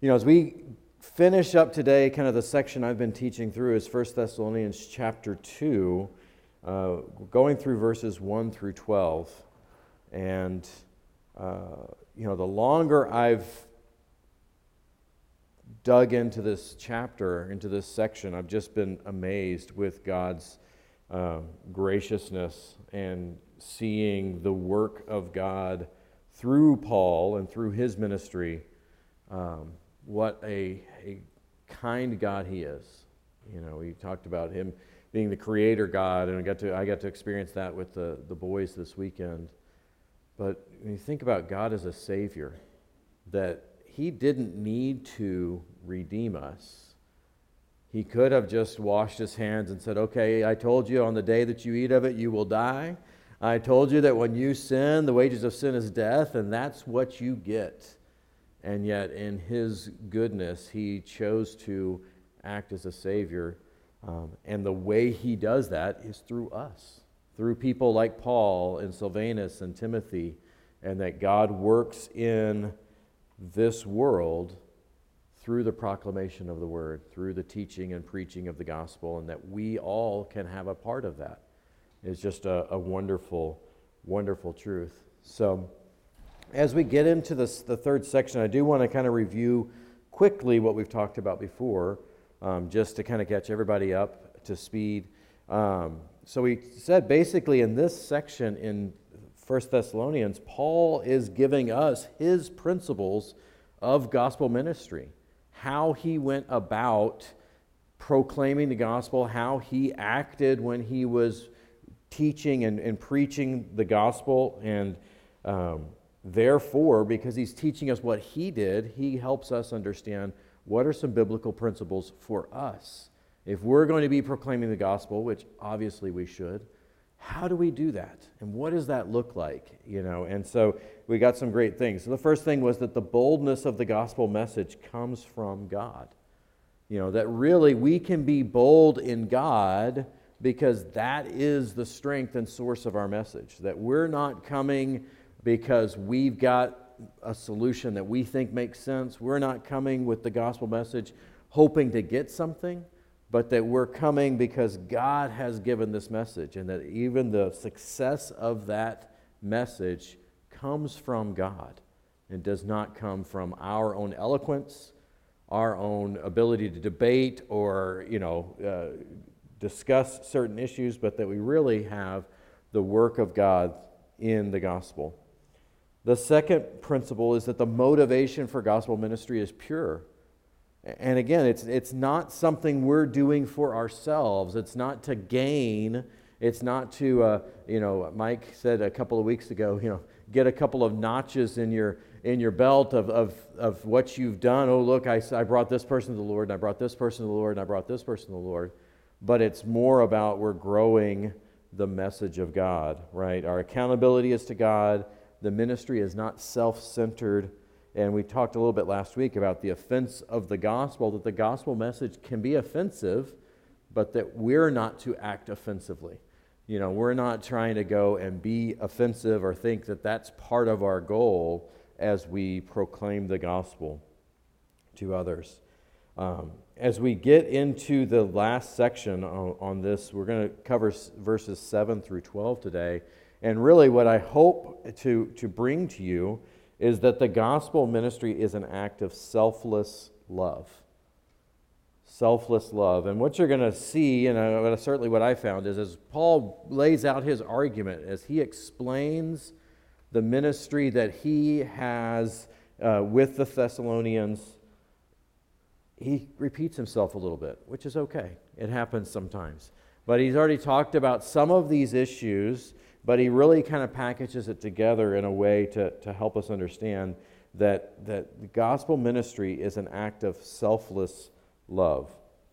As we finish up today, kind of the section I've been teaching through is 1 Thessalonians chapter 2, going through verses 1 through 12. And, the longer I've dug into this chapter, into this section, I've just been amazed with God's graciousness and seeing the work of God through Paul and through his ministry. What a kind God he is. We talked about him being the creator God, and I got to experience that with the boys this weekend. But when you think about God as a Savior, that he didn't need to redeem us. He could have just washed his hands and said, okay, I told you on the day that you eat of it, you will die. I told you that when you sin, the wages of sin is death, and that's what you get. And yet, in his goodness, he chose to act as a Savior. And the way he does that is through us, through people like Paul and Silvanus and Timothy, and that God works in this world through the proclamation of the Word, through the teaching and preaching of the gospel, and that we all can have a part of that. It's just a wonderful, wonderful truth. So, as we get into the third section, I do want to kind of review quickly what we've talked about before, just to kind of catch everybody up to speed. So we said basically in this section in 1 Thessalonians, Paul is giving us his principles of gospel ministry, how he went about proclaiming the gospel, how he acted when he was teaching and preaching the gospel, and therefore, because he's teaching us what he did, he helps us understand what are some biblical principles for us. If we're going to be proclaiming the gospel, which obviously we should, how do we do that? And what does that look like? And so we got some great things. So the first thing was that the boldness of the gospel message comes from God. That really we can be bold in God because that is the strength and source of our message. That we're not coming because we've got a solution that we think makes sense. We're not coming with the gospel message hoping to get something, but that we're coming because God has given this message, and that even the success of that message comes from God. It does not come from our own eloquence, our own ability to debate or, discuss certain issues, but that we really have the work of God in the gospel. The second principle is that the motivation for gospel ministry is pure. And again, it's not something we're doing for ourselves. It's not to gain. It's not to, Mike said a couple of weeks ago, get a couple of notches in your belt of what you've done. Oh, look, I brought this person to the Lord, and I brought this person to the Lord, and I brought this person to the Lord. But it's more about we're growing the message of God, right? Our accountability is to God. The ministry is not self-centered. And we talked a little bit last week about the offense of the gospel, that the gospel message can be offensive, but that we're not to act offensively. We're not trying to go and be offensive or think that that's part of our goal as we proclaim the gospel to others. As we get into the last section on this, we're going to cover verses 7 through 12 today. And really what I hope to bring to you is that the gospel ministry is an act of selfless love. Selfless love. And what you're going to see, and certainly what I found, is as Paul lays out his argument, as he explains the ministry that he has with the Thessalonians, he repeats himself a little bit, which is okay. It happens sometimes. But he's already talked about some of these issues, but he really kind of packages it together in a way to help us understand that the gospel ministry is an act of selfless love.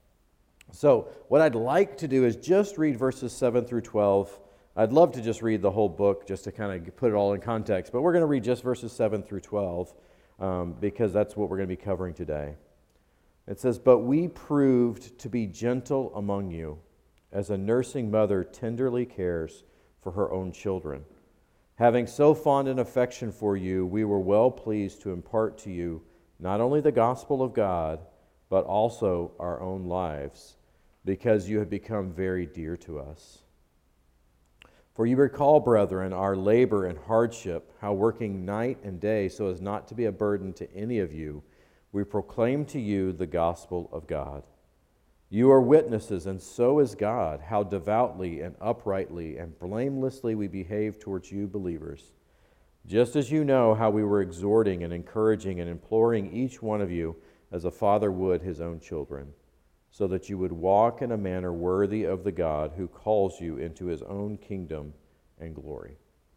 So what I'd like to do is just read verses 7 through 12. I'd love to just read the whole book just to kind of put it all in context, but we're going to read just verses 7 through 12 because that's what we're going to be covering today. It says, "But we proved to be gentle among you, as a nursing mother tenderly cares for her own children. Having so fond an affection for you, we were well pleased to impart to you not only the gospel of God, but also our own lives, because you have become very dear to us. For you recall, brethren, our labor and hardship, how working night and day so as not to be a burden to any of you, we proclaim to you the gospel of God. You are witnesses, and so is God, how devoutly and uprightly and blamelessly we behave towards you believers, just as you know how we were exhorting and encouraging and imploring each one of you as a father would his own children, so that you would walk in a manner worthy of the God who calls you into his own kingdom and glory.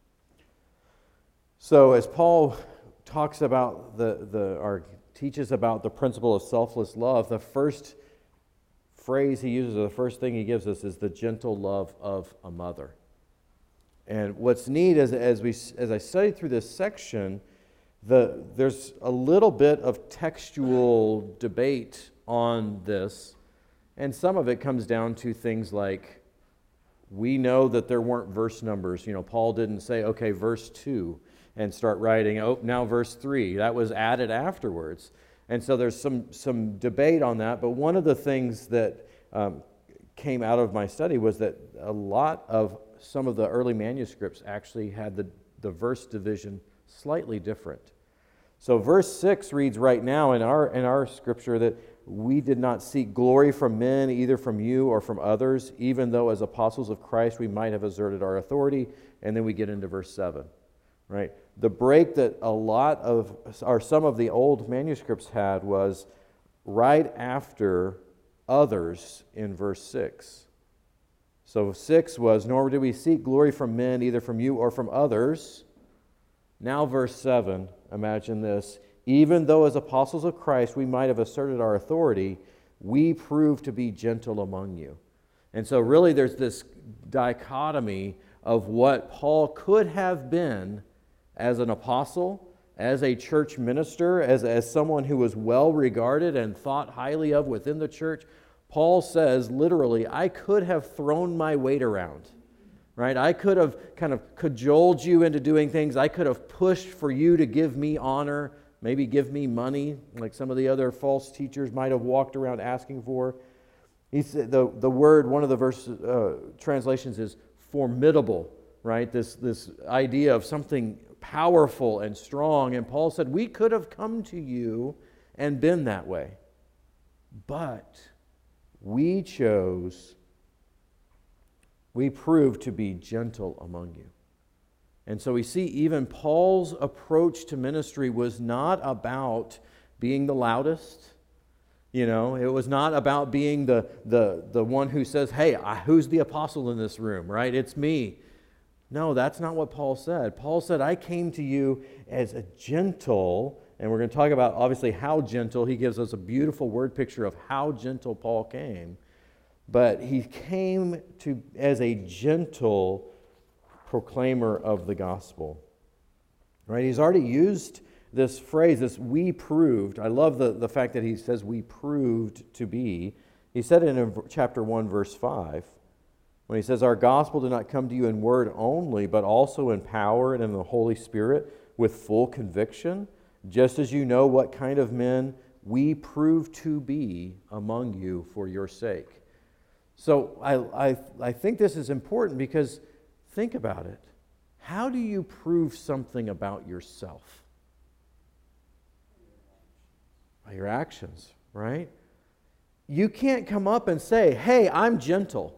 So as Paul talks about or teaches about the principle of selfless love, the first phrase he uses, or the first thing he gives us, is the gentle love of a mother. And what's neat is as I studied through this section, there's a little bit of textual debate on this, and some of it comes down to things like, we know that there weren't verse numbers. Paul didn't say, okay, verse 2, and start writing, now verse 3. That was added afterwards. And so there's some debate on that, but one of the things that came out of my study was that a lot of some of the early manuscripts actually had the verse division slightly different. So verse 6 reads right now in our scripture that we did not seek glory from men, either from you or from others, even though as apostles of Christ we might have exerted our authority. And then we get into verse 7, right? The break that some of the old manuscripts had was right after others in verse 6. So 6 was, nor did we seek glory from men, either from you or from others. Now verse 7, imagine this. Even though as apostles of Christ we might have asserted our authority, we proved to be gentle among you. And so really there's this dichotomy of what Paul could have been as an apostle, as a church minister, as someone who was well regarded and thought highly of within the church. Paul says literally, I could have thrown my weight around, right? I could have kind of cajoled you into doing things. I could have pushed for you to give me honor, maybe give me money, like some of the other false teachers might have walked around asking for. He said the word, one of the verse translations is formidable, right? This idea of something powerful and strong. And Paul said, we could have come to you and been that way. But we proved to be gentle among you. And so we see even Paul's approach to ministry was not about being the loudest. It was not about being the one who says, hey, who's the apostle in this room, right? It's me. No, that's not what Paul said. Paul said, I came to you as a gentle, and we're going to talk about obviously how gentle. He gives us a beautiful word picture of how gentle Paul came. But he came as a gentle proclaimer of the gospel. Right? He's already used this phrase, this we proved. I love the fact that he says we proved to be. He said it in chapter 1, verse 5. When he says, our gospel did not come to you in word only, but also in power and in the Holy Spirit with full conviction, just as you know what kind of men we prove to be among you for your sake. So I think this is important because think about it. How do you prove something about yourself? By your actions, right? You can't come up and say, hey, I'm gentle.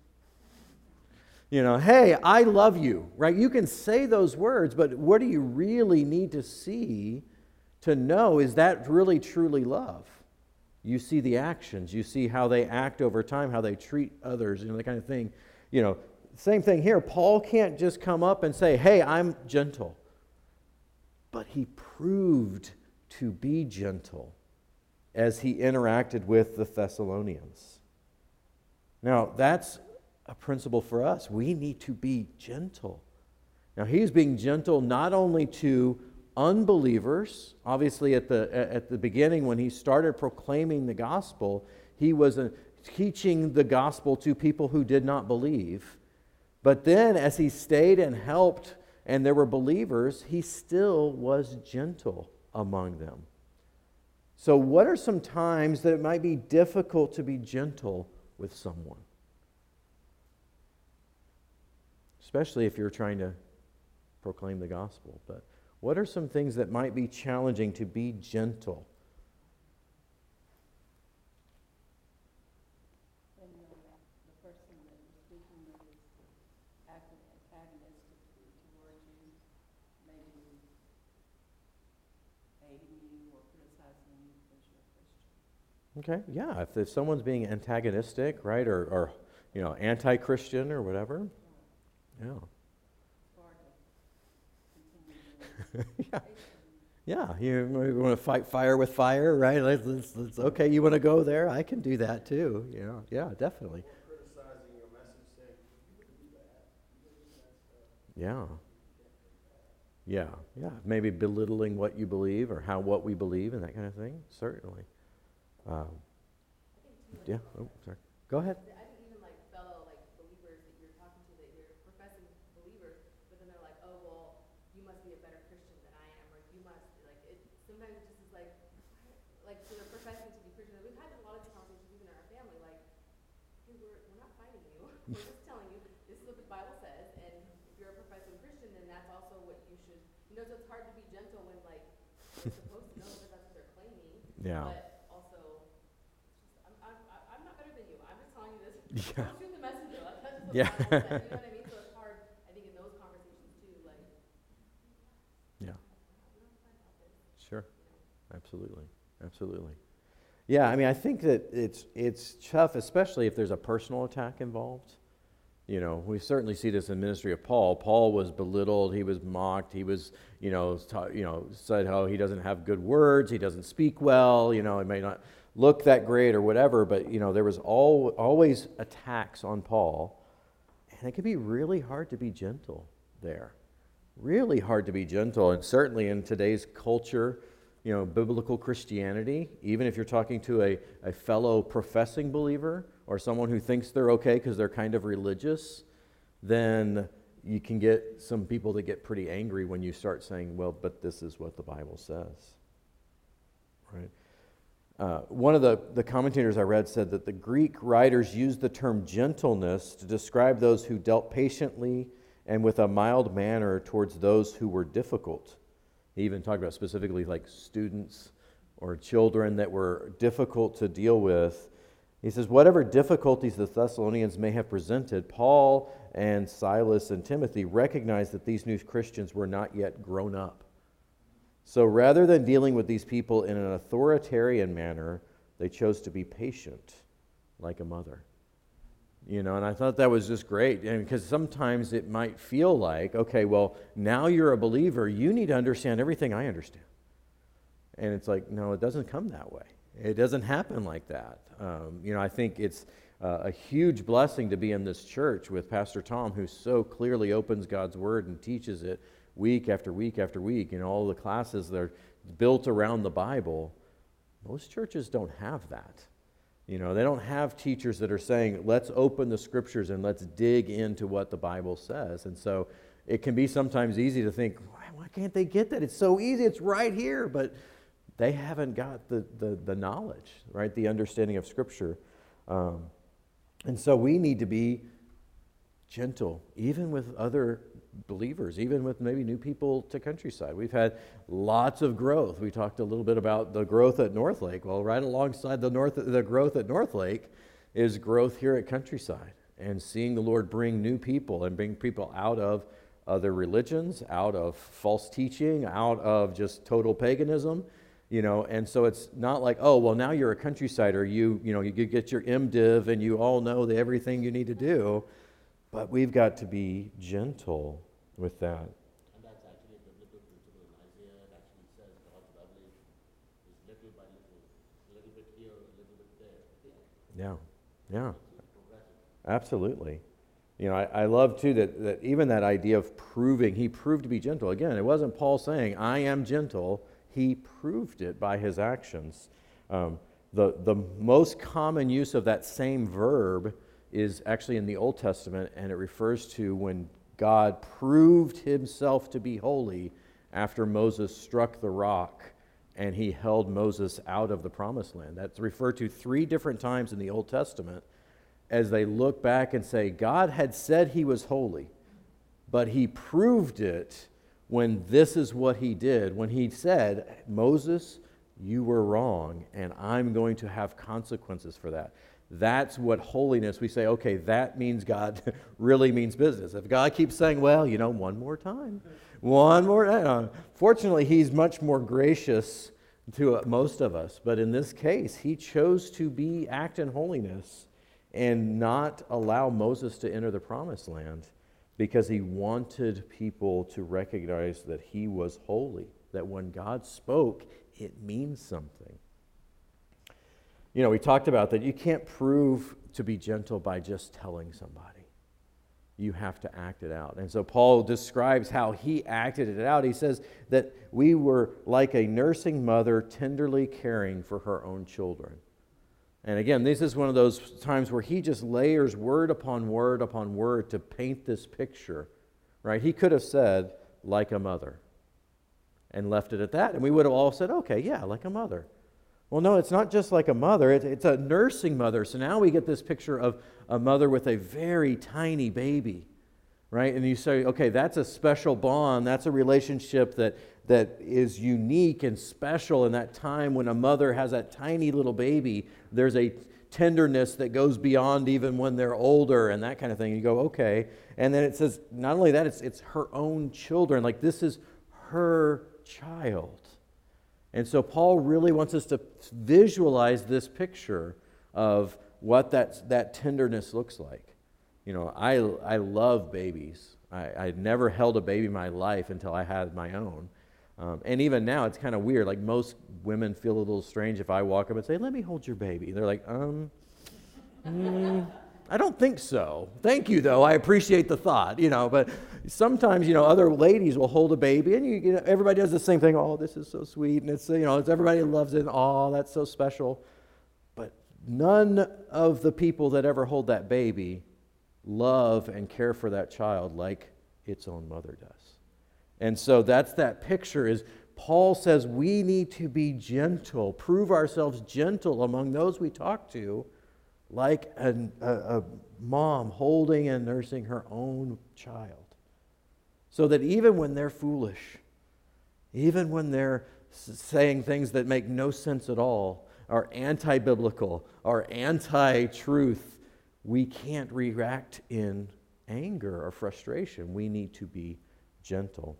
Hey, I love you, right? You can say those words, but what do you really need to see to know, is that really truly love? You see the actions. You see how they act over time, how they treat others, that kind of thing. Same thing here. Paul can't just come up and say, hey, I'm gentle. But he proved to be gentle as he interacted with the Thessalonians. Now, that's a principle for us. We need to be gentle. Now, he's being gentle not only to unbelievers. Obviously, at the beginning, when he started proclaiming the gospel, he was teaching the gospel to people who did not believe. But then, as he stayed and helped, and there were believers, he still was gentle among them. So what are some times that it might be difficult to be gentle with someone? Especially if you're trying to proclaim the gospel. But what are some things that might be challenging to be gentle? When the person that you're speaking with is acting antagonistically towards you, maybe hating you or criticizing you because you're a Christian. Okay, yeah, if someone's being antagonistic, right, or anti-Christian or whatever, yeah. It's hard to continue Yeah. Yeah, you want to fight fire with fire, right? Let's okay, you want to go there? I can do that too. Yeah, definitely. Or criticizing your message, saying, you wouldn't do that. You wouldn't do that stuff. Yeah, You can't do that. yeah. Maybe belittling what you believe or what we believe and that kind of thing. Certainly. Yeah. Oh, sorry. Go ahead. I think even like fellow believers that you're talking to, that you're professing believers, but then they're like, oh well, you must be a better Christian than I am, or you must it. Sometimes it just is so they're professing to be Christian. And we've had a lot of these conversations even in our family, hey, we're not fighting you. We're just telling you this is what the Bible says, and if you're a professing Christian, then that's also what you should. So it's hard to be gentle when you're supposed to know that that's what they're claiming. Yeah. But also, I'm not better than you. I'm just telling you this. Yeah. Don't shoot the messenger. That's just what Yeah. the Bible says. You know what I mean? So it's hard, I think, in those conversations too. Yeah. We don't fight about this. Sure. Absolutely. Absolutely. Yeah, I mean, I think that it's tough, especially if there's a personal attack involved. We certainly see this in the ministry of Paul. Paul was belittled, he was mocked, he was, said how he doesn't have good words, he doesn't speak well, he may not look that great or whatever, but, there was always attacks on Paul, and it can be really hard to be gentle there. Really hard to be gentle, and certainly in today's culture, biblical Christianity, even if you're talking to a fellow professing believer or someone who thinks they're okay because they're kind of religious, then you can get some people that get pretty angry when you start saying, well, but this is what the Bible says. Right? One of the commentators I read said that the Greek writers used the term gentleness to describe those who dealt patiently and with a mild manner towards those who were difficult. He even talked about specifically students or children that were difficult to deal with. He says, whatever difficulties the Thessalonians may have presented, Paul and Silas and Timothy recognized that these new Christians were not yet grown up. So rather than dealing with these people in an authoritarian manner, they chose to be patient, like a mother. And I thought that was just great, because sometimes it might feel like, okay, well, now you're a believer, you need to understand everything I understand. And it's like, no, it doesn't come that way. It doesn't happen like that. I think it's a huge blessing to be in this church with Pastor Tom, who so clearly opens God's Word and teaches it week after week after week. All the classes that are built around the Bible. Most churches don't have that. They don't have teachers that are saying, let's open the Scriptures and let's dig into what the Bible says. And so it can be sometimes easy to think, why can't they get that? It's so easy. It's right here. But they haven't got the knowledge, right? The understanding of Scripture. And so we need to be gentle, even with other believers, even with maybe new people to Countryside. We've had lots of growth. We talked a little bit about the growth at Northlake. Well, right alongside the growth at Northlake is growth here at Countryside, and seeing the Lord bring new people and bring people out of other religions, out of false teaching, out of just total paganism. And so it's not like, oh, well, now you're a Countrysider, you get your MDiv and you all know everything you need to do, but we've got to be gentle with that. And that's actually a biblical principle in Isaiah. It actually says God's revelation is little by little, a little bit here, a little bit there. Yeah, absolutely. I love too that even that idea of proving, he proved to be gentle. Again, it wasn't Paul saying, I am gentle. He proved it by his actions. The most common use of that same verb is actually in the Old Testament, and it refers to when God proved himself to be holy after Moses struck the rock and he held Moses out of the promised land. That's referred to 3 different times in the Old Testament as they look back and say, God had said he was holy, but he proved it when this is what he did. When he said, Moses, you were wrong, and I'm going to have consequences for that. That's what holiness, we say, okay, that means God really means business. If God keeps saying, well, one more time, fortunately, he's much more gracious to most of us. But in this case, he chose to act in holiness and not allow Moses to enter the promised land because he wanted people to recognize that he was holy, that when God spoke, it means something. We talked about that you can't prove to be gentle by just telling somebody. You have to act it out. And so Paul describes how he acted it out. He says that we were like a nursing mother tenderly caring for her own children. And again, this is one of those times where he just layers word upon word upon word to paint this picture, right? He could have said, like a mother, and left it at that. And we would have all said, okay, yeah, like a mother. Well, no, it's not just like a mother. It's a nursing mother. So now we get this picture of a mother with a very tiny baby, right? And you say, okay, that's a special bond. That's a relationship that is unique and special in that time when a mother has that tiny little baby. There's a tenderness that goes beyond even when they're older and that kind of thing. You go, okay. And then it says, not only that, it's her own children. Like this is her child. And so Paul really wants us to visualize this picture of what that tenderness looks like. I love babies. I never held a baby in my life until I had my own. And even now, it's kind of weird. Like most women feel a little strange if I walk up and say, let me hold your baby. They're like, I don't think so. Thank you, though. I appreciate the thought, But sometimes, other ladies will hold a baby, and everybody does the same thing. Oh, this is so sweet, and it's everybody loves it. Oh, that's so special. But none of the people that ever hold that baby love and care for that child like its own mother does. And so that's that picture. Is Paul says we need to be gentle, prove ourselves gentle among those we talk to, like a mom holding and nursing her own child. So that even when they're foolish, even when they're saying things that make no sense at all, are anti-biblical, are anti-truth, we can't react in anger or frustration. We need to be gentle.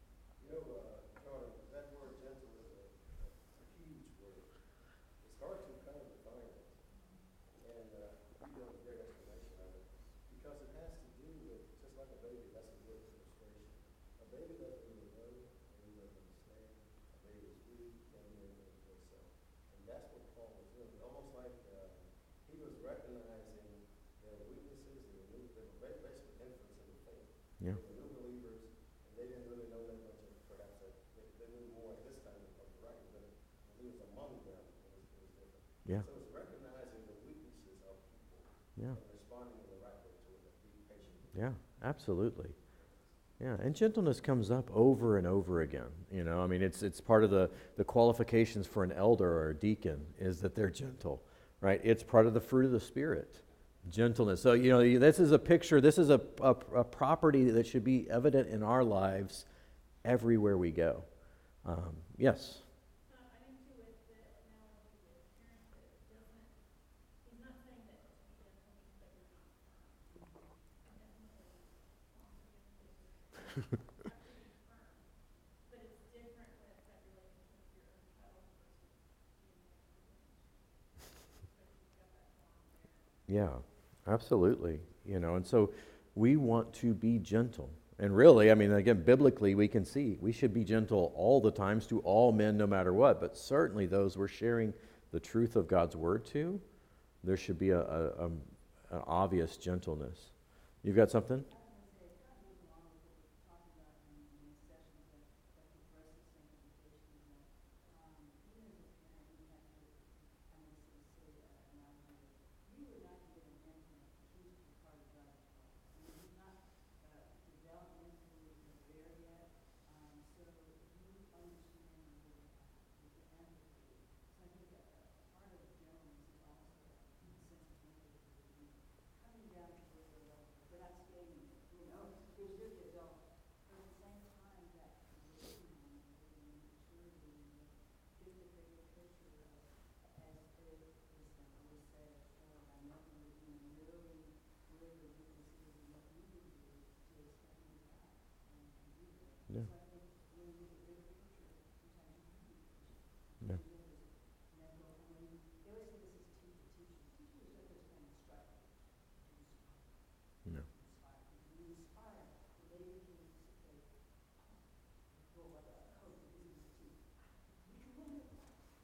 Jordan, that word gentle is a huge word. It's hard to kind of define it. And you did a great explanation of it. Because it has to do with, just like a baby, that's a good illustration. A baby doesn't really know, a baby doesn't understand, a baby is weak, can't do anything for itself. And that's what Paul was doing. Almost like he was recognizing their weaknesses, they were basically infants in the faith. Yeah. They were new believers, and they didn't really know that much of perhaps they knew more at this time of the writing, but when he was among them, it was different. Yeah. So it's recognizing the weaknesses of people Yeah. and responding in the right way to it, be patient. Yeah, absolutely. Yeah, and gentleness comes up over and over again. It's part of the qualifications for an elder or a deacon is that they're gentle, right? It's part of the fruit of the Spirit, gentleness. So, this is a picture, this is a property that should be evident in our lives everywhere we go. Yes? I think too with the analogy with parenthood, he's not saying that to be gentle means that you're not firm. Definitely have to be firm. But it's different when it's that relationship with your own child versus being in a relationship. But you've got that bond there. Yeah, absolutely. And so we want to be gentle. And really, again, biblically, we can see we should be gentle all the times to all men, no matter what. But certainly those we're sharing the truth of God's word to, there should be an obvious gentleness. You've got something?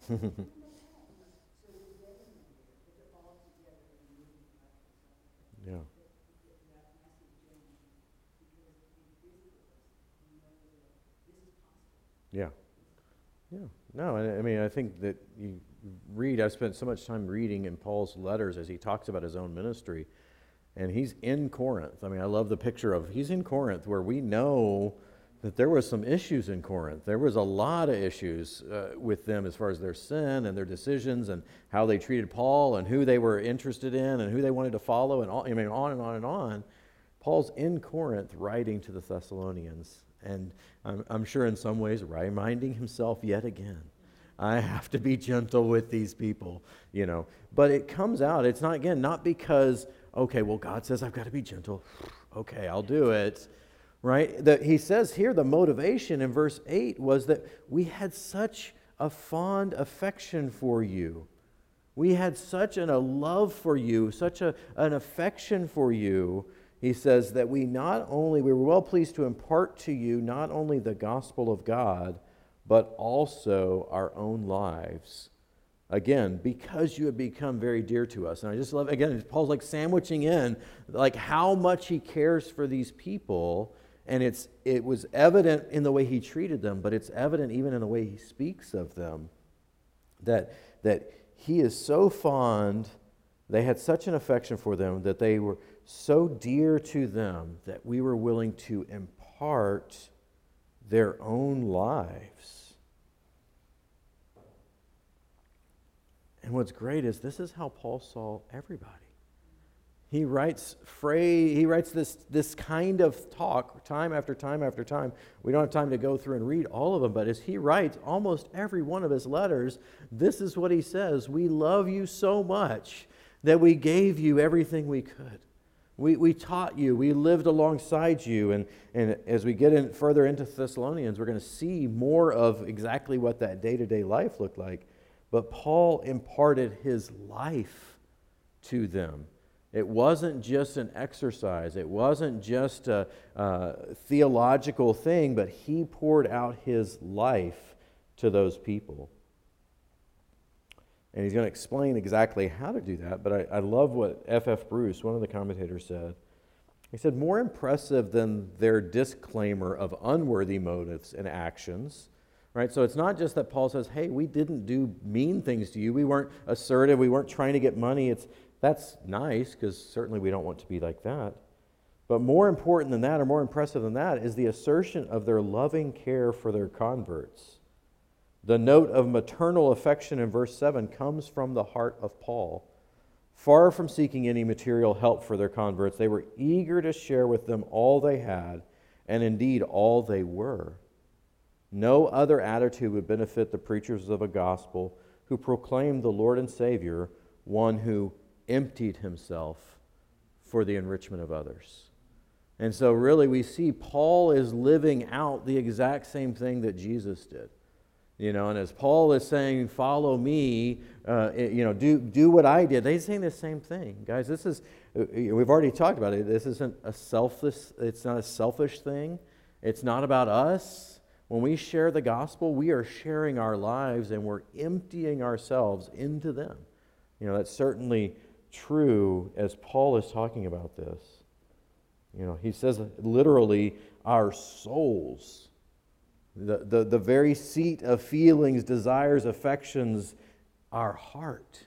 Yeah. Yeah. Yeah. No, I mean, I think that you read, I've spent so much time reading in Paul's letters as he talks about his own ministry, and he's in Corinth. I mean, I love the picture of he's in Corinth, where we know that there was some issues in Corinth. There was a lot of issues with them as far as their sin and their decisions and how they treated Paul and who they were interested in and who they wanted to follow, and all, I mean, on and on and on. Paul's in Corinth writing to the Thessalonians, and I'm sure in some ways reminding himself yet again, I have to be gentle with these people, you know. But it comes out, it's not, again, not because, okay, well, God says I've got to be gentle. Okay, I'll do it, right? He says here the motivation in verse 8 was that we had such a fond affection for you. We had such a love for you, such an affection for you. He says that we were well pleased to impart to you not only the gospel of God, but also our own lives. Again, because you have become very dear to us. And I just love, again, Paul's like sandwiching in like how much he cares for these people. And it was evident in the way he treated them, but it's evident even in the way he speaks of them, that he is so fond, they had such an affection for them, that they were so dear to them that we were willing to impart their own lives. And what's great is this is how Paul saw everybody. He writes this kind of talk time after time after time. We don't have time to go through and read all of them, but as he writes almost every one of his letters, this is what he says: we love you so much that we gave you everything we could. We taught you, we lived alongside you, and as we get further into Thessalonians, we're going to see more of exactly what that day-to-day life looked like. But Paul imparted his life to them. It wasn't just an exercise. It wasn't just a theological thing, but he poured out his life to those people. And he's going to explain exactly how to do that. But I love what F.F. Bruce, one of the commentators, said. He said, more impressive than their disclaimer of unworthy motives and actions, right? So it's not just that Paul says, hey, we didn't do mean things to you. We weren't assertive. We weren't trying to get money. That's nice, because certainly we don't want to be like that. But more important than that, or more impressive than that, is the assertion of their loving care for their converts. The note of maternal affection in verse 7 comes from the heart of Paul. Far from seeking any material help for their converts, they were eager to share with them all they had, and indeed all they were. No other attitude would benefit the preachers of a gospel who proclaimed the Lord and Savior, one who emptied himself for the enrichment of others. And so really we see Paul is living out the exact same thing that Jesus did. You know, and as Paul is saying, follow me, do what I did. They're saying the same thing. Guys, we've already talked about it. This isn't it's not a selfish thing. It's not about us. When we share the gospel, we are sharing our lives and we're emptying ourselves into them. You know, that's certainly true as Paul is talking about this. You know, he says literally, our souls. The very seat of feelings, desires, affections, our heart.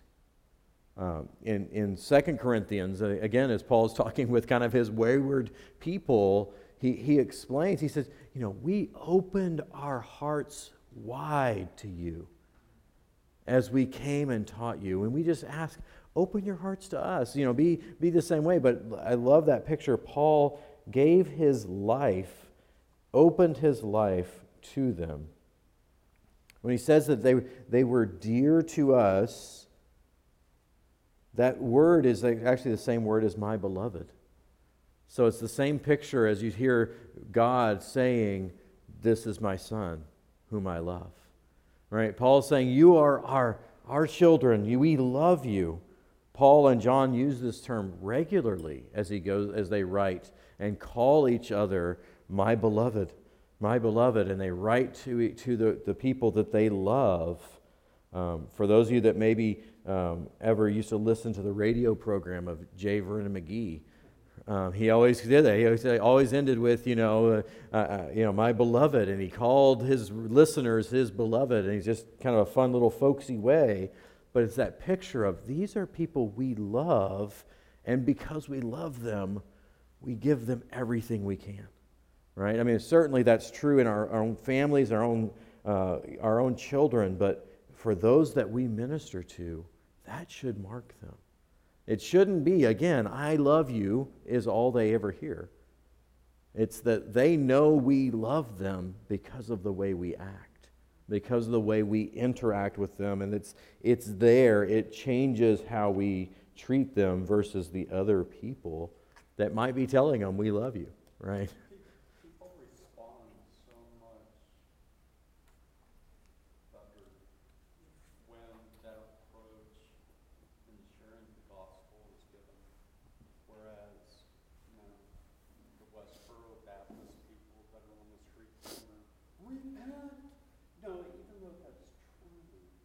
In 2 Corinthians, again, as Paul is talking with kind of his wayward people, he explains, he says, you know, we opened our hearts wide to you as we came and taught you. And we just ask, open your hearts to us. You know, be the same way. But I love that picture. Paul gave his life, opened his life to them. When he says that they were dear to us, that word is actually the same word as my beloved. So it's the same picture as you hear God saying, this is my son whom I love. Right? Paul's saying, you are our children. We love you. Paul and John use this term regularly as they write and call each other my beloved, and they write to the people that they love. For those of you that maybe ever used to listen to the radio program of J. Vernon McGee, he always did that. He always ended with, my beloved, and he called his listeners his beloved, and he's just kind of a fun little folksy way. But it's that picture of these are people we love, and because we love them, we give them everything we can, right? I mean, certainly that's true in our own families, our own children, but for those that we minister to, that should mark them. It shouldn't be, again, I love you is all they ever hear. It's that they know we love them because of the way we act, because of the way we interact with them, and it's there. It changes how we treat them versus the other people that might be telling them we love you, right? People respond so much better when that approach in sharing the gospel is given. Whereas, the Westboro Baptist people that are on the street corner, repent! No, even though that's true,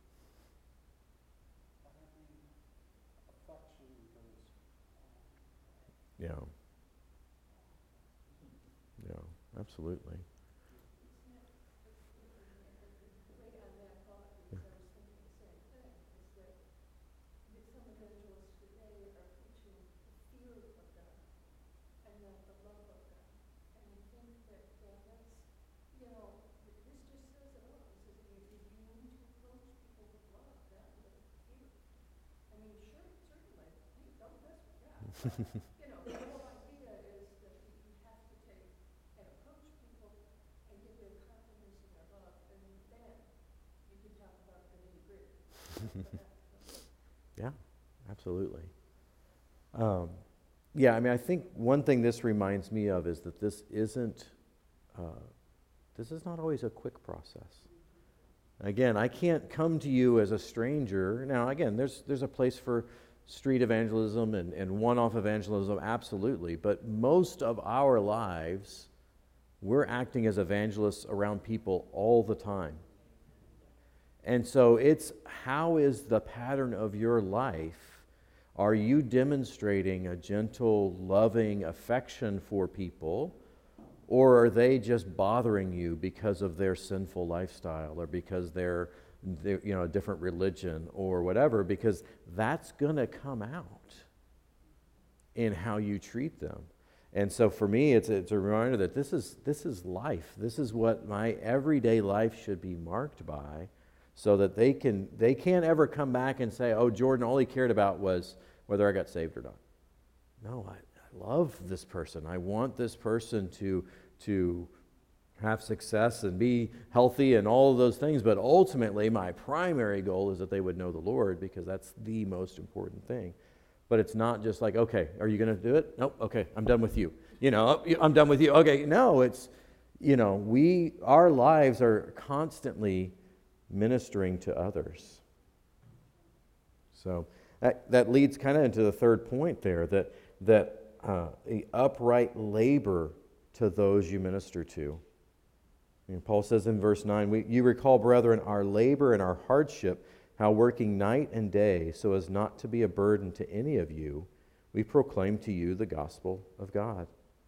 but I mean, affection goes Yeah. Yeah, absolutely. Right on that thought, because I was thinking the same thing, is that some evangelists today are preaching the fear of God and not the love of God. And I think that that's, this just says it all. It says if you need to approach people with love, not with fear. I mean, sure, certainly, hey, don't mess with God. The whole idea is that you have to take and approach people and give them confidence in their love, and then you can talk about the nitty-gritty. Yeah, absolutely. Yeah, I mean, I think one thing this reminds me of is that this is not always a quick process. Again, I can't come to you as a stranger. Now, again, there's a place for street evangelism and one-off evangelism, absolutely. But most of our lives, we're acting as evangelists around people all the time. And so it's, how is the pattern of your life? Are you demonstrating a gentle, loving affection for people? Or are they just bothering you because of their sinful lifestyle or because they're a different religion or whatever? Because that's going to come out in how you treat them. And so for me, it's a reminder that this is life. This is what my everyday life should be marked by, so that they can't ever come back and say, oh, Jordan, all he cared about was whether I got saved or not. No, I love this person. I want this person to have success and be healthy and all of those things. But ultimately, my primary goal is that they would know the Lord, because that's the most important thing. But it's not just like, okay, are you going to do it? Nope. Okay, I'm done with you. I'm done with you. Okay, no, it's, our lives are constantly ministering to others. So that leads kind of into the third point there, that a upright labor to those you minister to. And Paul says in verse 9, you recall, brethren, our labor and our hardship, how working night and day, so as not to be a burden to any of you, we proclaim to you the gospel of God.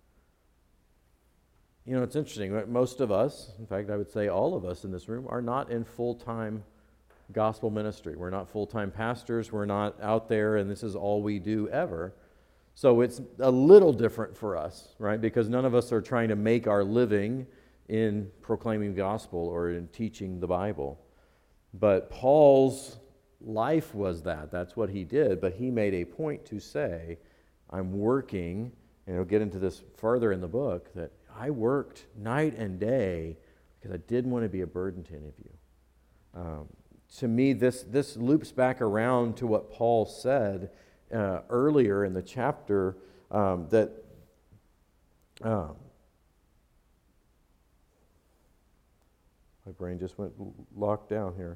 It's interesting. Most of us, in fact, I would say all of us in this room, are not in full-time gospel ministry. We're not full-time pastors. We're not out there, and this is all we do ever. So it's a little different for us, right? Because none of us are trying to make our living in proclaiming the gospel or in teaching the Bible. But Paul's life was that. That's what he did. But he made a point to say, I'm working, and he'll get into this further in the book, that I worked night and day because I didn't want to be a burden to any of you. To me, this loops back around to what Paul said earlier in the chapter, that my brain just went locked down here.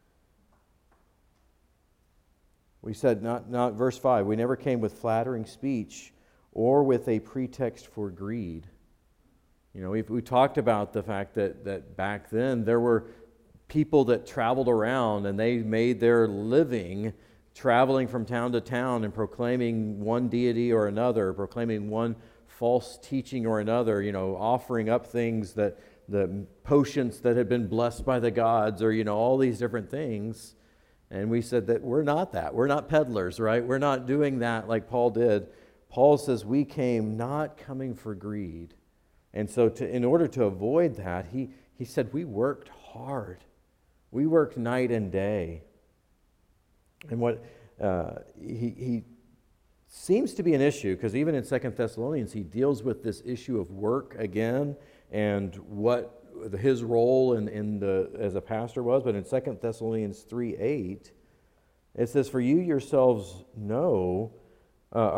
We said, not verse 5, we never came with flattering speech or with a pretext for greed. We talked about the fact that back then there were people that traveled around and they made their living traveling from town to town and proclaiming one deity or another, proclaiming one false teaching or another, offering up things that the potions that had been blessed by the gods, or all these different things. And we said that we're not that. We're not peddlers, right? We're not doing that like Paul did. Paul says we came not coming for greed. And so in order to avoid that, he said we worked hard. We worked night and day. And what he seems to be an issue, because even in 2 Thessalonians, he deals with this issue of work again and what his role as a pastor was. But in 2 Thessalonians 3:8, it says, "For you yourselves know, how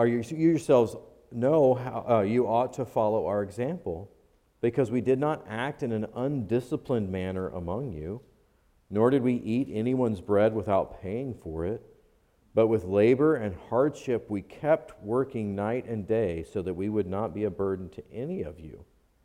you ought to follow our example, because we did not act in an undisciplined manner among you, nor did we eat anyone's bread without paying for it. But with labor and hardship we kept working night and day so that we would not be a burden to any of you.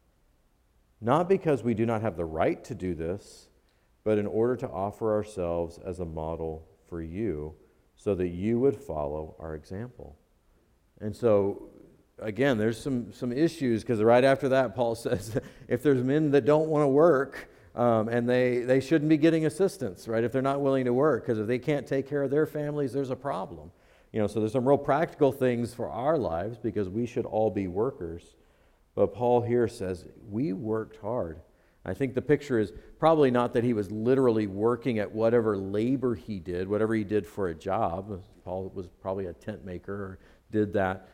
Not because we do not have the right to do this, but in order to offer ourselves as a model for you, so that you would follow our example." And so, again, there's some issues, because right after that, Paul says if there's men that don't want to work, and they shouldn't be getting assistance, right, if they're not willing to work, because if they can't take care of their families, there's a problem. So there's some real practical things for our lives, because we should all be workers. But Paul here says, we worked hard. I think the picture is probably not that he was literally working at whatever labor he did, whatever he did for a job. Paul was probably a tent maker or did that.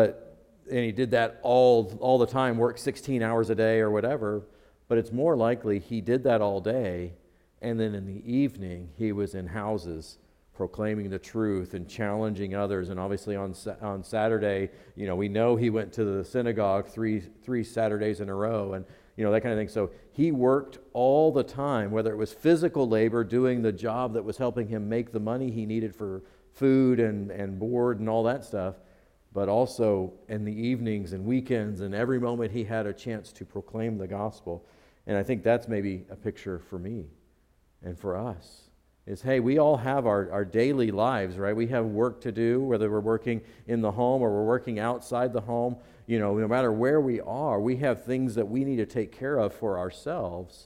And he did that all the time, worked 16 hours a day or whatever. But it's more likely he did that all day, and then in the evening he was in houses proclaiming the truth and challenging others. And obviously on Saturday, we know he went to the synagogue three Saturdays in a row, and that kind of thing. So he worked all the time, whether it was physical labor, doing the job that was helping him make the money he needed for food and board and all that stuff, but also in the evenings and weekends and every moment he had a chance to proclaim the gospel. And I think that's maybe a picture for me and for us. Is, hey, we all have our daily lives, right? We have work to do, whether we're working in the home or we're working outside the home. No matter where we are, we have things that we need to take care of for ourselves.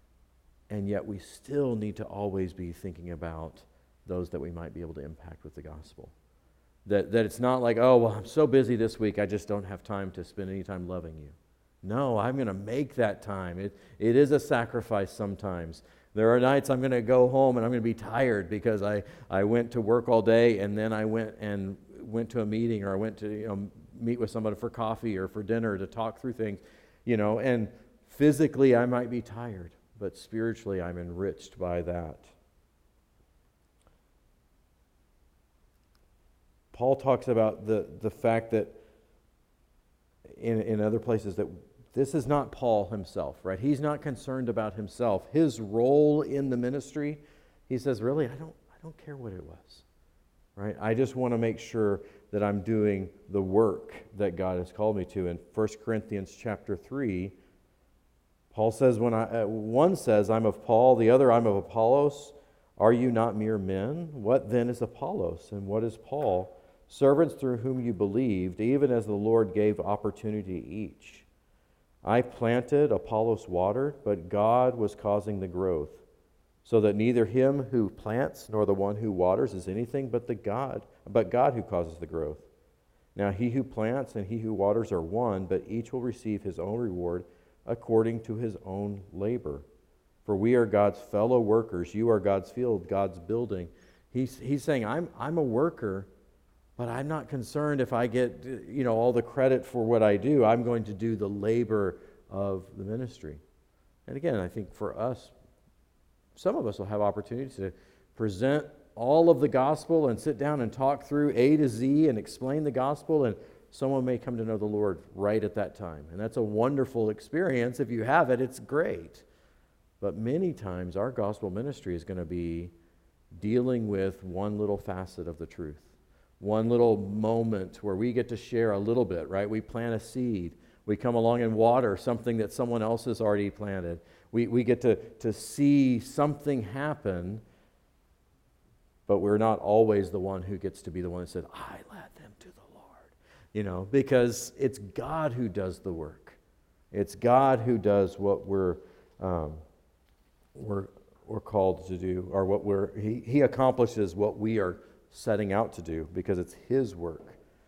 And yet we still need to always be thinking about those that we might be able to impact with the gospel. That it's not like, oh, well, I'm so busy this week, I just don't have time to spend any time loving you. No, I'm going to make that time. It is a sacrifice sometimes. There are nights I'm going to go home and I'm going to be tired because I went to work all day, and then I went to a meeting, or I went to meet with somebody for coffee or for dinner to talk through things, and physically I might be tired, but spiritually I'm enriched by that. Paul talks about the fact that in other places that this is not Paul himself, right? He's not concerned about himself. His role in the ministry, he says, really, I don't care what it was, right? I just want to make sure that I'm doing the work that God has called me to. In 1 Corinthians chapter 3, Paul says, one says, I'm of Paul, the other, I'm of Apollos. Are you not mere men? What then is Apollos, and what is Paul? Servants through whom you believed, even as the Lord gave opportunity to each. I planted, Apollos watered, but God was causing the growth, so that neither him who plants nor the one who waters is anything but God who causes the growth. Now he who plants and he who waters are one, but each will receive his own reward according to his own labor. For we are God's fellow workers. You are God's field, God's building. He's saying, I'm a worker, but I'm not concerned if I get all the credit for what I do. I'm going to do the labor of the ministry. And again, I think for us, some of us will have opportunities to present all of the gospel and sit down and talk through A to Z and explain the gospel, and someone may come to know the Lord right at that time. And that's a wonderful experience. If you have it, it's great. But many times our gospel ministry is going to be dealing with one little facet of the truth. One little moment where we get to share a little bit, right? We plant a seed. We come along and water something that someone else has already planted. We get to see something happen, but we're not always the one who gets to be the one that said, I led them to the Lord. Because it's God who does the work. It's God who does what we're called to do, or He accomplishes what we are setting out to do, because it's His work.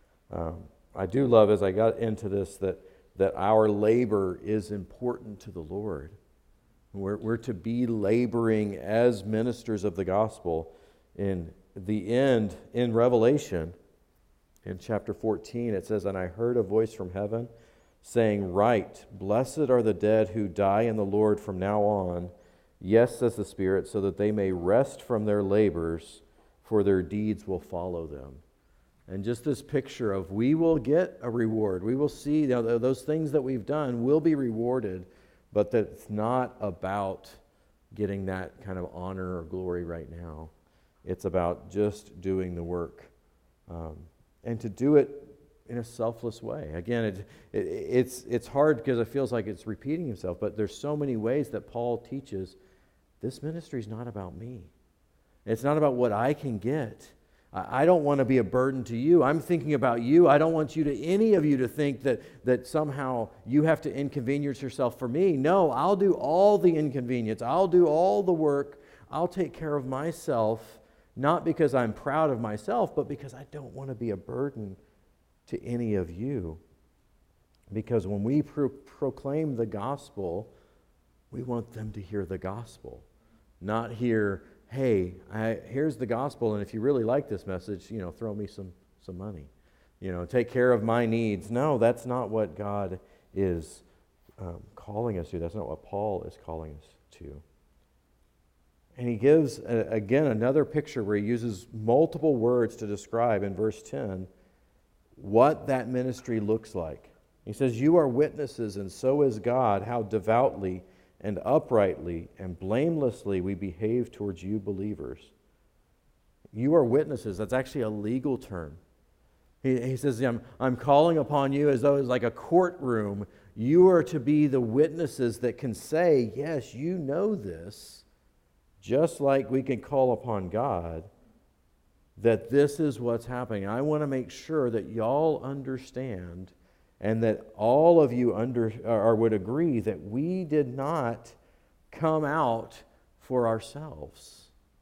I do love, as I got into this, that our labor is important to the Lord. We're to be laboring as ministers of the gospel. In the end, in Revelation, in chapter 14, it says, And I heard a voice from heaven saying, Write, blessed are the dead who die in the Lord from now on. Yes, says the Spirit, so that they may rest from their labors, for their deeds will follow them. And just this picture of we will get a reward. We will see those things that we've done will be rewarded, but that it's not about getting that kind of honor or glory right now. It's about just doing the work, and to do it in a selfless way. Again, it's hard because it feels like it's repeating himself, but there's so many ways that Paul teaches this ministry is not about me. It's not about what I can get. I don't want to be a burden to you. I'm thinking about you. I don't want any of you to think that somehow you have to inconvenience yourself for me. No, I'll do all the inconvenience. I'll do all the work. I'll take care of myself, not because I'm proud of myself, but because I don't want to be a burden to any of you. Because when we proclaim the gospel, we want them to hear the gospel, not hear, hey, here's the gospel, and if you really like this message, throw me some money. Take care of my needs. No, that's not what God is calling us to. That's not what Paul is calling us to. And he gives, again, another picture where he uses multiple words to describe in verse 10 what that ministry looks like. He says, You are witnesses, and so is God, how devoutly and uprightly and blamelessly we behave towards you believers. You are witnesses. That's actually a legal term. He says, I'm calling upon you as though it's like a courtroom. You are to be the witnesses that can say, yes, you know this, just like we can call upon God, that this is what's happening. I want to make sure that y'all understand, and that all of you would agree that we did not come out for ourselves.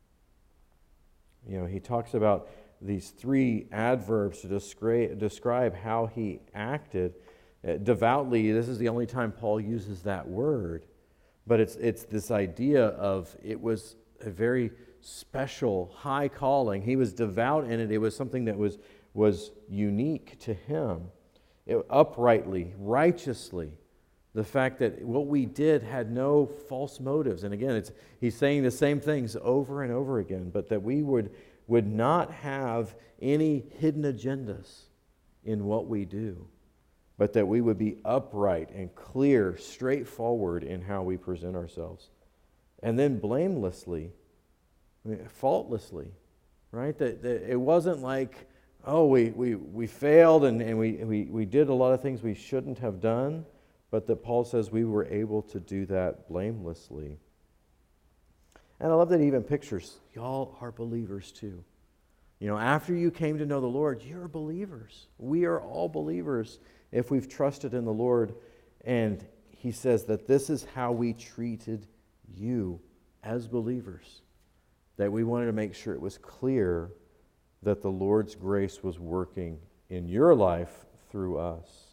He talks about these three adverbs to describe how he acted. Devoutly, this is the only time Paul uses that word. But it's this idea of it was a very special, high calling. He was devout in it. It was something that was unique to him. Uprightly, righteously. The fact that what we did had no false motives. And again, he's saying the same things over and over again, but that we would not have any hidden agendas in what we do, but that we would be upright and clear, straightforward in how we present ourselves. And then blamelessly, faultlessly, right? That it wasn't like, oh, we failed and we did a lot of things we shouldn't have done, but that Paul says we were able to do that blamelessly. And I love that he even pictures, y'all are believers too. After you came to know the Lord, you're believers. We are all believers if we've trusted in the Lord. And he says that this is how we treated you as believers. That we wanted to make sure it was clear that the Lord's grace was working in your life through us.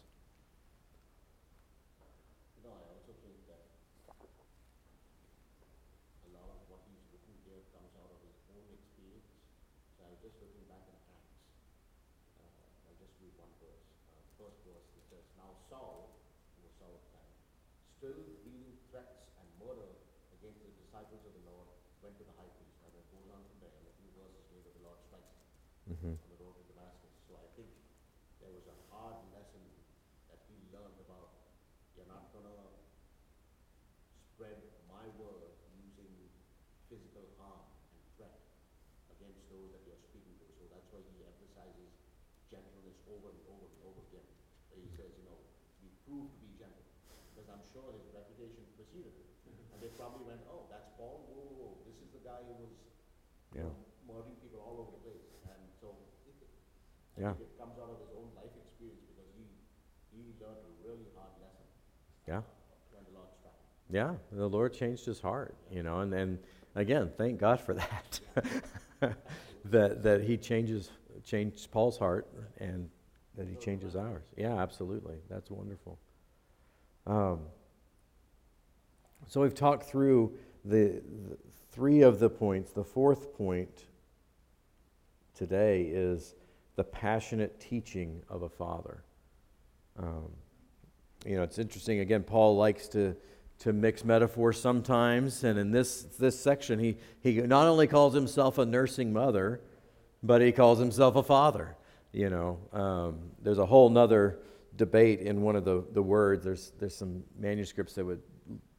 I also think that a lot of what he's written here comes out of his own experience. So I was just looking back at Acts. I'll just read one verse. First verse, it says, Now Saul, who was Saul at the time, still breathing threats and murder against the disciples of the Lord, went to the high priest. And it goes on from there. And a few verses later, the Lord strikes him on the road to Damascus. So I think there was a hard lesson that he learned about, you're not going to spread my word using physical harm and threat against those that you're speaking to. So that's why he emphasizes gentleness over and over and over again. He says, be proved to be gentle. because I'm sure his reputation preceded him. And they probably went, oh, that's Paul, whoa, whoa, whoa, this is the guy who was Yeah. murdering people all over the place. And so I Yeah. think it comes out of his own life experience because he learned a really hard lesson Yeah. when the Lord struck him. Yeah, the Lord changed his heart, and again, thank God for that. that he changed Paul's heart and that he changes ours. Yeah, absolutely. That's wonderful. So we've talked through the three of the points. The fourth point today is the passionate teaching of a father. It's interesting. Again, Paul likes to mix metaphors sometimes, and in this section, he not only calls himself a nursing mother, but he calls himself a father. There's a whole nother debate in one of the words. There's some manuscripts that would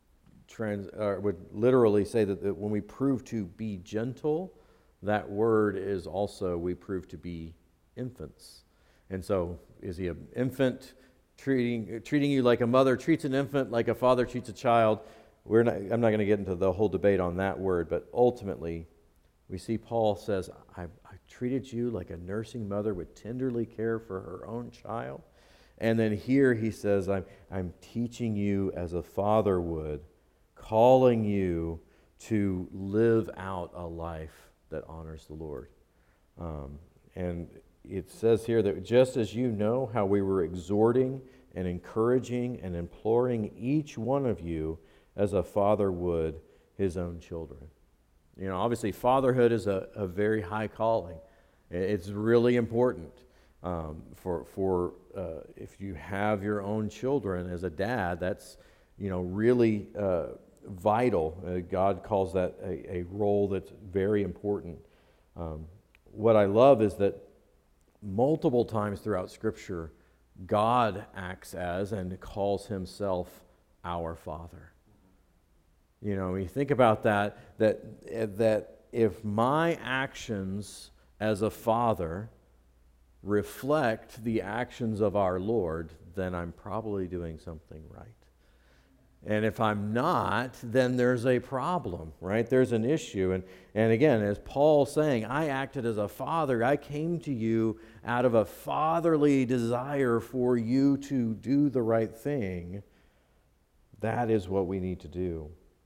literally say that when we prove to be gentle, that word is also we prove to be infants. And so, is he an infant? Treating you like a mother treats an infant, like a father treats a child. I'm not going to get into the whole debate on that word, but ultimately, we see Paul says, I treated you like a nursing mother would tenderly care for her own child. And then here he says, I'm teaching you as a father would, calling you to live out a life that honors the Lord. And it says here that just as you know how we were exhorting and encouraging and imploring each one of you as a father would his own children. Obviously fatherhood is a very high calling. It's really important for if you have your own children as a dad, that's really vital. God calls that a role that's very important. What I love is that multiple times throughout Scripture, God acts as and calls himself our Father. When you think about that if my actions as a father reflect the actions of our Lord, then I'm probably doing something right. And if I'm not, then there's a problem, right? There's an issue. And again, as Paul's saying, I acted as a father. I came to you out of a fatherly desire for you to do the right thing. That is what we need to do.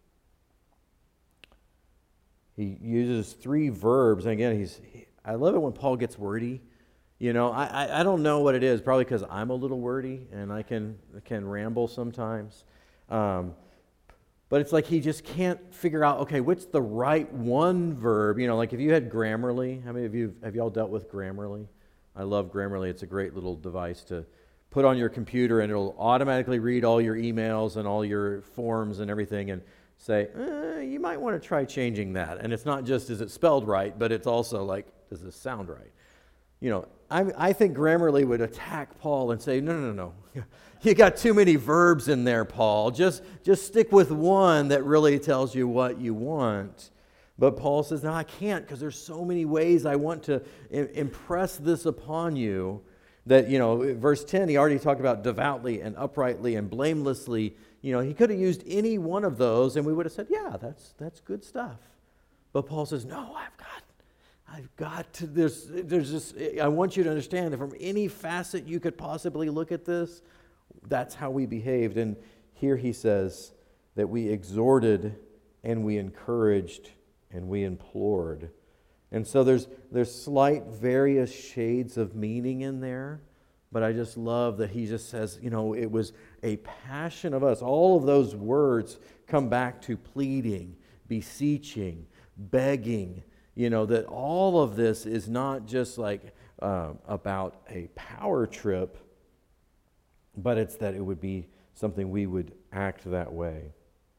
He uses three verbs. And again, I love it when Paul gets wordy. I don't know what it is, probably because I'm a little wordy and I can ramble sometimes. But it's like he just can't figure out, okay, what's the right one verb? Like if you had Grammarly, how many of you, have y'all dealt with Grammarly? I love Grammarly. It's a great little device to put on your computer and it'll automatically read all your emails and all your forms and everything and say, you might want to try changing that. And it's not just, is it spelled right, but it's also like, does this sound right? I think Grammarly would attack Paul and say, no. You got too many verbs in there, Paul. Just stick with one that really tells you what you want. But Paul says, no, I can't because there's so many ways I want to impress this upon you that, verse 10, he already talked about devoutly and uprightly and blamelessly. He could have used any one of those and we would have said, yeah, that's good stuff. But Paul says, no, I've got to, there's just, I want you to understand that from any facet you could possibly look at this, that's how we behaved. And here he says that we exhorted and we encouraged and we implored. And so there's slight various shades of meaning in there, but I just love that he just says, it was a passion of us. All of those words come back to pleading, beseeching, begging, that all of this is not just like about a power trip, but it's that it would be something we would act that way.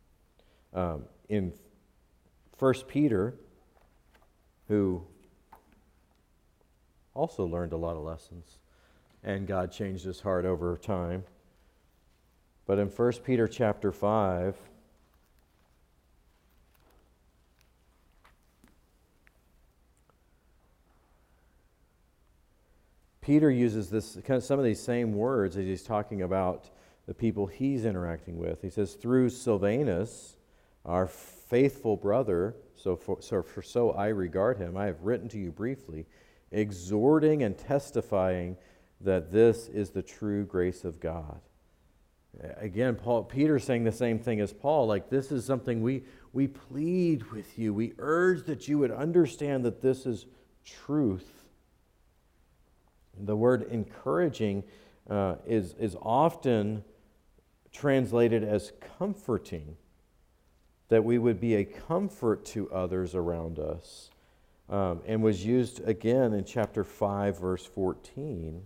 In 1 Peter, who also learned a lot of lessons, and God changed his heart over time. But in 1 Peter chapter 5, Peter uses some of these same words as he's talking about the people he's interacting with. He says, through Silvanus, our faithful brother, so I regard him, I have written to you briefly, exhorting and testifying that this is the true grace of God. Again, Peter's saying the same thing as Paul, like this is something we plead with you. We urge that you would understand that this is truth. The word encouraging is often translated as comforting, that we would be a comfort to others around us, and was used again in chapter 5, verse 14,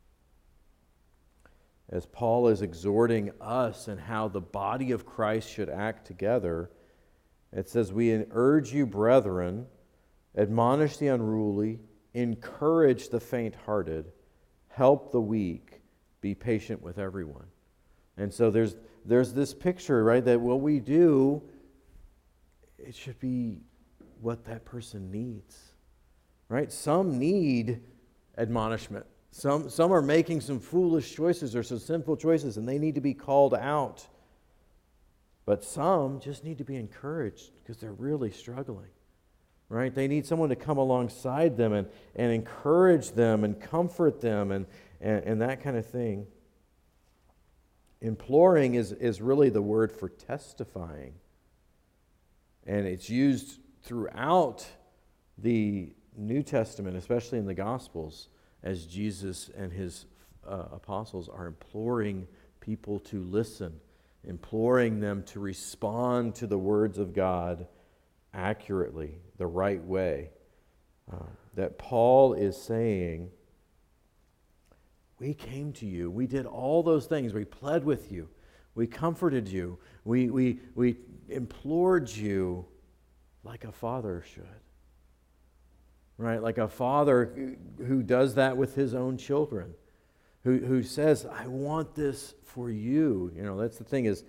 as Paul is exhorting us and how the body of Christ should act together. It says, we urge you, brethren, admonish the unruly, encourage the faint-hearted, help the weak, be patient with everyone. And so there's this picture, right, that what we do, it should be what that person needs, right? Some need admonishment. Some are making some foolish choices or some sinful choices, and they need to be called out. But some just need to be encouraged because they're really struggling, right? They need someone to come alongside them and encourage them and comfort them and that kind of thing. Imploring is really the word for testifying. And it's used throughout the New Testament, especially in the Gospels, as Jesus and his apostles are imploring people to listen, imploring them to respond to the words of God accurately, the right way. That Paul is saying, we came to you, we did all those things, we pled with you, we comforted you, we implored you like a father should. Right? Like a father who does that with his own children, who says, I want this for you. You know, that's the thing is,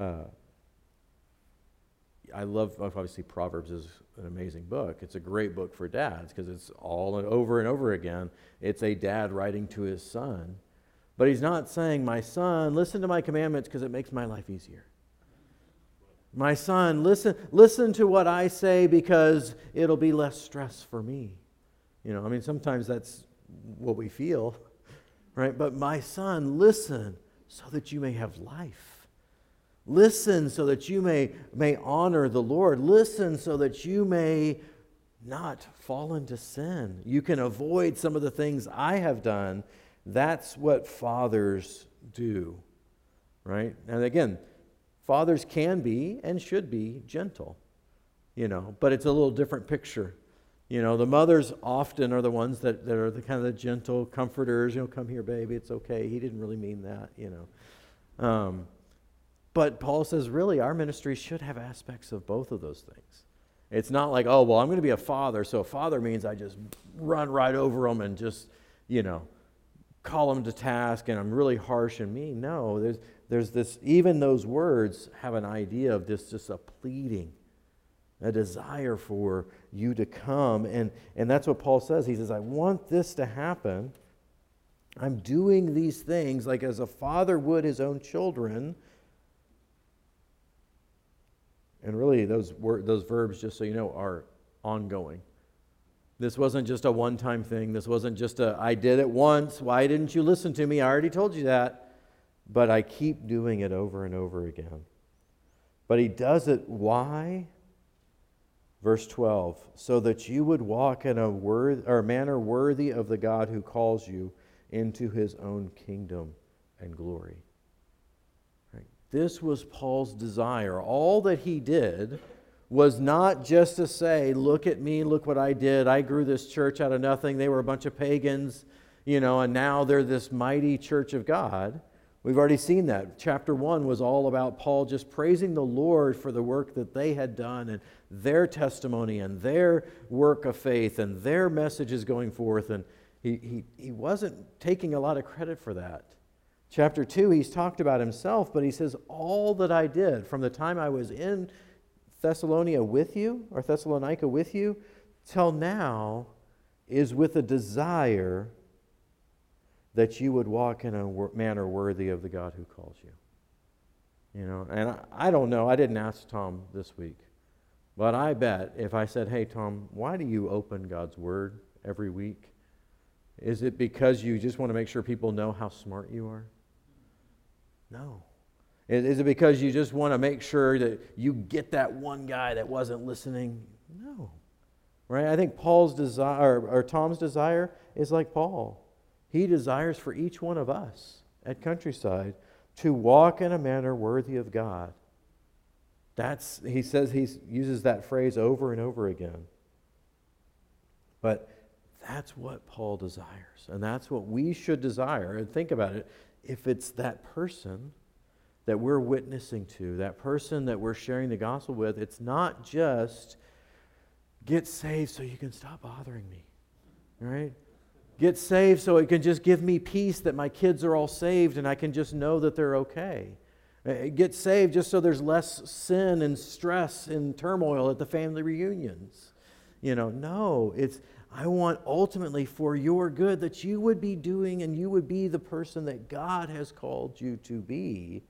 I love, obviously Proverbs is an amazing book. It's a great book for dads because it's all and over again. It's a dad writing to his son. But he's not saying, my son, listen to my commandments because it makes my life easier. My son, listen to what I say because it'll be less stress for me. You know, I mean, sometimes that's what we feel, right? But my son, listen so that you may have life. Listen so that you may honor the Lord. Listen so that you may not fall into sin. You can avoid some of the things I have done. That's what fathers do, right? And again, fathers can be and should be gentle, you know, but it's a little different picture. You know, the mothers often are the ones that are the kind of the gentle comforters, you know, come here, baby, it's okay. He didn't really mean that, you know. But Paul says, really, our ministry should have aspects of both of those things. It's not like, oh, well, I'm going to be a father, so a father means I just run right over them and just, you know, call them to task and I'm really harsh and mean. No, there's this, even those words have an idea of this, just a pleading, a desire for you to come. And that's what Paul says. He says, I want this to happen. I'm doing these things like as a father would his own children. And really, those verbs, just so you know, are ongoing. This wasn't just a one-time thing. This wasn't just I did it once. Why didn't you listen to me? I already told you that. But I keep doing it over and over again. But he does it, why? Verse 12, so that you would walk in a manner worthy of the God who calls you into his own kingdom and glory. Right? This was Paul's desire. All that he did was not just to say, look at me, look what I did. I grew this church out of nothing. They were a bunch of pagans, you know, and now they're this mighty church of God. We've already seen that. Chapter 1 was all about Paul just praising the Lord for the work that they had done and their testimony and their work of faith and their messages going forth. And he wasn't taking a lot of credit for that. Chapter 2, he's talked about himself, but he says, all that I did from the time I was in Thessalonica with you, till now, is with a desire that you would walk in a manner worthy of the God who calls you. You know, and I don't know, I didn't ask Tom this week, but I bet if I said, hey, Tom, why do you open God's Word every week? Is it because you just want to make sure people know how smart you are? No. Is it because you just want to make sure that you get that one guy that wasn't listening? No. Right? I think Paul's desire, or Tom's desire, is like Paul. He desires for each one of us at Countryside to walk in a manner worthy of God. He says he uses that phrase over and over again. But that's what Paul desires, and that's what we should desire. And think about it, if it's that person that we're witnessing to, that person that we're sharing the gospel with, it's not just get saved so you can stop bothering me, right? Get saved so it can just give me peace that my kids are all saved and I can just know that they're okay. Get saved just so there's less sin and stress and turmoil at the family reunions. You know, no, I want ultimately for your good that you would be doing and you would be the person that God has called you to be,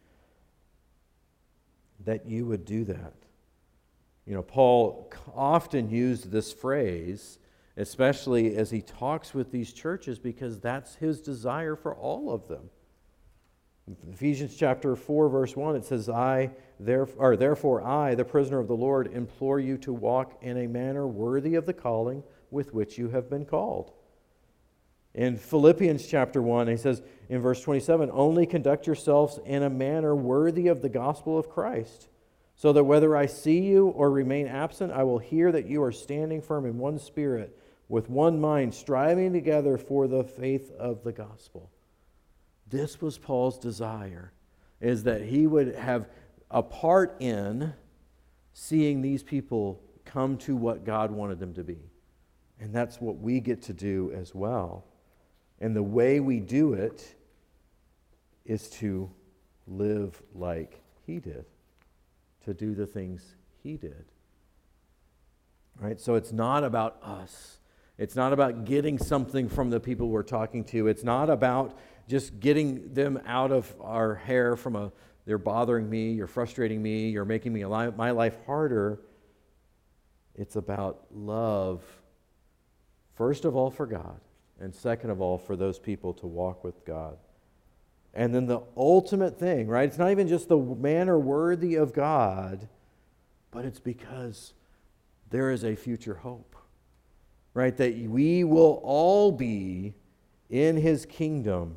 that you would do that. You know, Paul often used this phrase, especially as he talks with these churches, because that's his desire for all of them. In Ephesians chapter 4, verse 1, it says, Therefore I, the prisoner of the Lord, implore you to walk in a manner worthy of the calling with which you have been called. In Philippians chapter 1, he says in verse 27, Only conduct yourselves in a manner worthy of the gospel of Christ, so that whether I see you or remain absent, I will hear that you are standing firm in one spirit, with one mind, striving together for the faith of the gospel. This was Paul's desire, is that he would have a part in seeing these people come to what God wanted them to be. And that's what we get to do as well. And the way we do it is to live like he did, to do the things he did. Right? So it's not about us. It's not about getting something from the people we're talking to. It's not about just getting them out of our hair from they're bothering me, you're frustrating me, you're making my life harder. It's about love, first of all for God, and second of all for those people to walk with God. And then the ultimate thing, right? It's not even just the manner worthy of God, but it's because there is a future hope, right? That we will all be in His kingdom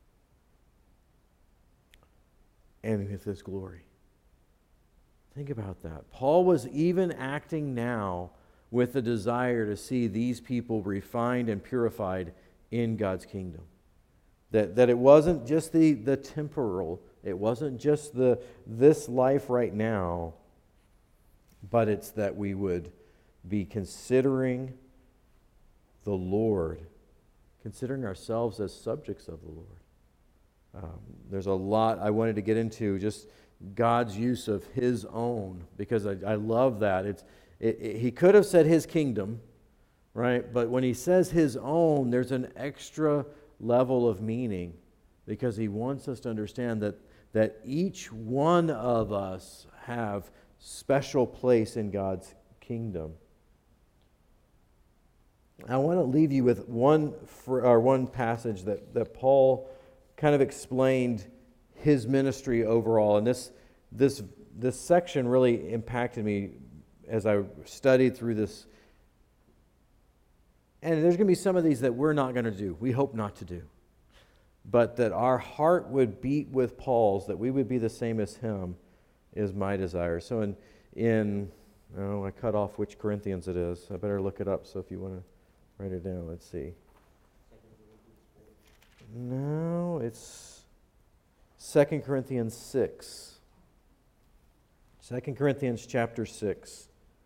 and with His glory. Think about that. Paul was even acting now with the desire to see these people refined and purified in God's kingdom. That it wasn't just the temporal, it wasn't just this life right now, but it's that we would be considering the Lord, considering ourselves as subjects of the Lord. There's a lot I wanted to get into, just God's use of His own, because I love that. He could have said His kingdom, right? But when He says His own, there's an extra level of meaning, because He wants us to understand that each one of us have special place in God's kingdom. I want to leave you with one passage that Paul kind of explained his ministry overall, and this section really impacted me as I studied through this. And there's going to be some of these that we're not going to do. We hope not to do. But that our heart would beat with Paul's, that we would be the same as him, is my desire. So I cut off which Corinthians it is. I better look it up, so if you want to write it down, let's see. No, it's 2 Corinthians 6. 2 Corinthians chapter 6.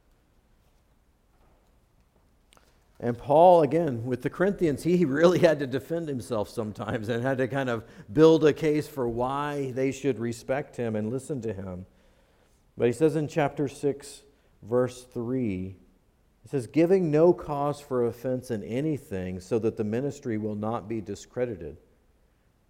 And Paul, again, with the Corinthians, he really had to defend himself sometimes and had to kind of build a case for why they should respect him and listen to him. But he says in chapter 6, verse 3, he says, giving no cause for offense in anything, so that the ministry will not be discredited.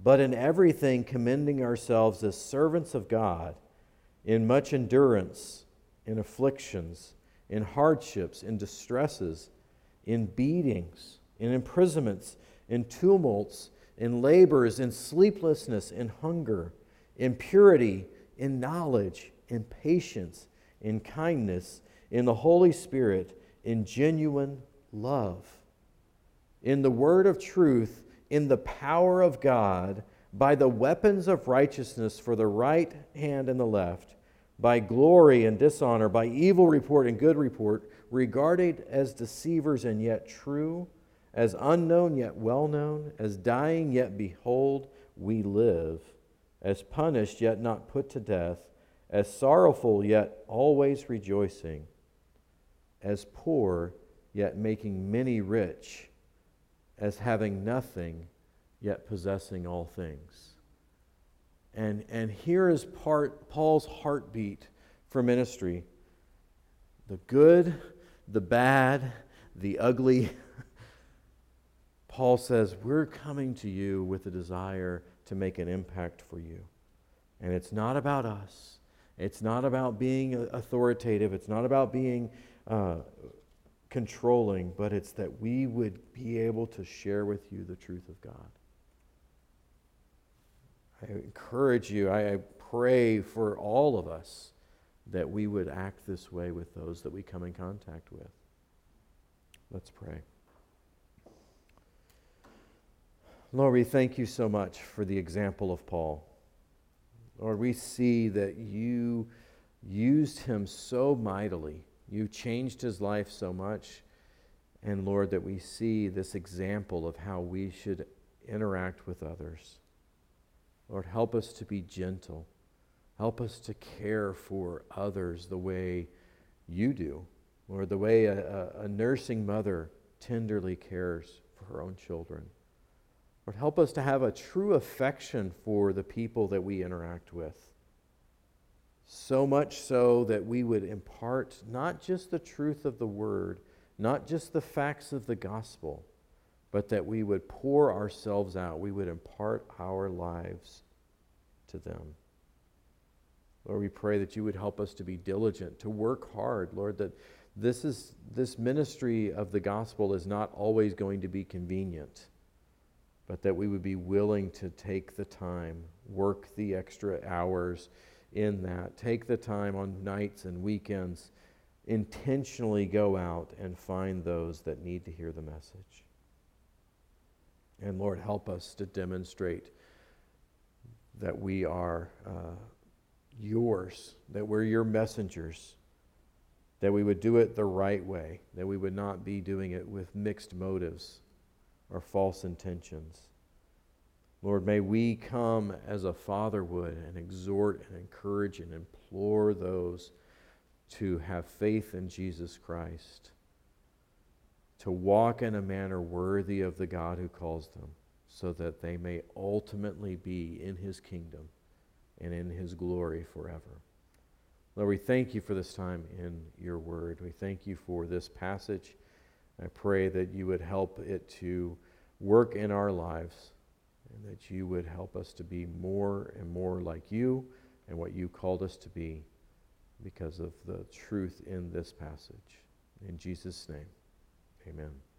but in everything commending ourselves as servants of God, in much endurance, in afflictions, in hardships, in distresses, in beatings, in imprisonments, in tumults, in labors, in sleeplessness, in hunger, in purity, in knowledge, in patience, in kindness, in the Holy Spirit, in genuine love, in the word of truth, in the power of God, by the weapons of righteousness for the right hand and the left, by glory and dishonor, by evil report and good report, regarded as deceivers and yet true, as unknown yet well known, as dying yet behold, we live, as punished yet not put to death, as sorrowful yet always rejoicing, as poor yet making many rich, as having nothing yet possessing all things. And here is Paul's heartbeat for ministry. The good, the bad, the ugly. Paul says, we're coming to you with a desire to make an impact for you. And it's not about us. It's not about being authoritative. It's not about being controlling, but it's that we would be able to share with you the truth of God. I encourage you, I pray for all of us that we would act this way with those that we come in contact with. Let's pray. Lord, we thank you so much for the example of Paul. Lord, we see that you used him so mightily. You changed his life so much. And Lord, that we see this example of how we should interact with others. Lord, help us to be gentle. Help us to care for others the way you do. Lord, the way a nursing mother tenderly cares for her own children. Lord, help us to have a true affection for the people that we interact with. So much so that we would impart not just the truth of the word, not just the facts of the gospel, but that we would pour ourselves out. We would impart our lives to them. Lord, we pray that you would help us to be diligent, to work hard. Lord, that this ministry of the gospel is not always going to be convenient, but that we would be willing to take the time, work the extra hours in that, take the time on nights and weekends, intentionally go out and find those that need to hear the message. And Lord, help us to demonstrate that we are yours, that we're your messengers, that we would do it the right way, that we would not be doing it with mixed motives or false intentions. Lord, may we come as a father would and exhort and encourage and implore those to have faith in Jesus Christ, to walk in a manner worthy of the God who calls them, so that they may ultimately be in his kingdom and in his glory forever. Lord, we thank you for this time in your word. We thank you for this passage. I pray that you would help it to work in our lives, and that you would help us to be more and more like you and what you called us to be because of the truth in this passage. In Jesus' name, amen.